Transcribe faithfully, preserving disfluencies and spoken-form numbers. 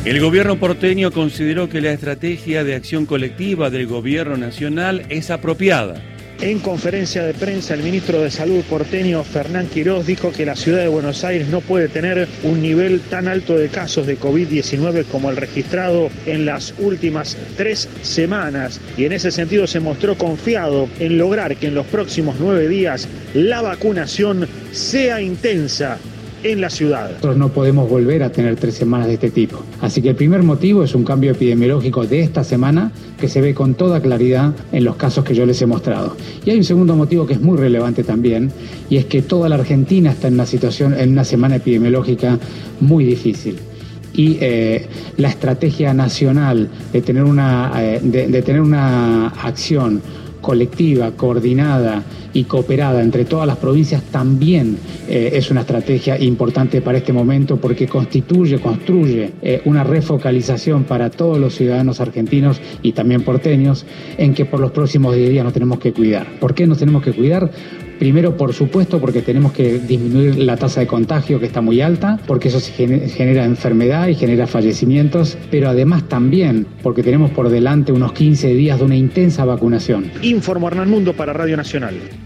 El gobierno porteño consideró que la estrategia de acción colectiva del gobierno nacional es apropiada. En conferencia de prensa, el ministro de Salud porteño, Fernán Quirós, dijo que la ciudad de Buenos Aires no puede tener un nivel tan alto de casos de COVID diecinueve como el registrado en las últimas tres semanas. Y en ese sentido se mostró confiado en lograr que en los próximos nueve días la vacunación sea intensa en la ciudad. Nosotros no podemos volver a tener tres semanas de este tipo. Así que el primer motivo es un cambio epidemiológico de esta semana que se ve con toda claridad en los casos que yo les he mostrado. Y hay un segundo motivo que es muy relevante también, y es que toda la Argentina está en una situación, en una semana epidemiológica muy difícil. Y eh, la estrategia nacional de tener una, eh, de, de tener una acción colectiva, coordinada y cooperada entre todas las provincias también eh, es una estrategia importante para este momento, porque constituye, construye eh, una refocalización para todos los ciudadanos argentinos y también porteños en que por los próximos diez días nos tenemos que cuidar. ¿Por qué nos tenemos que cuidar? Primero, por supuesto, porque tenemos que disminuir la tasa de contagio, que está muy alta, porque eso genera enfermedad y genera fallecimientos, pero además también porque tenemos por delante unos quince días de una intensa vacunación. Informo Hernán Mundo para Radio Nacional.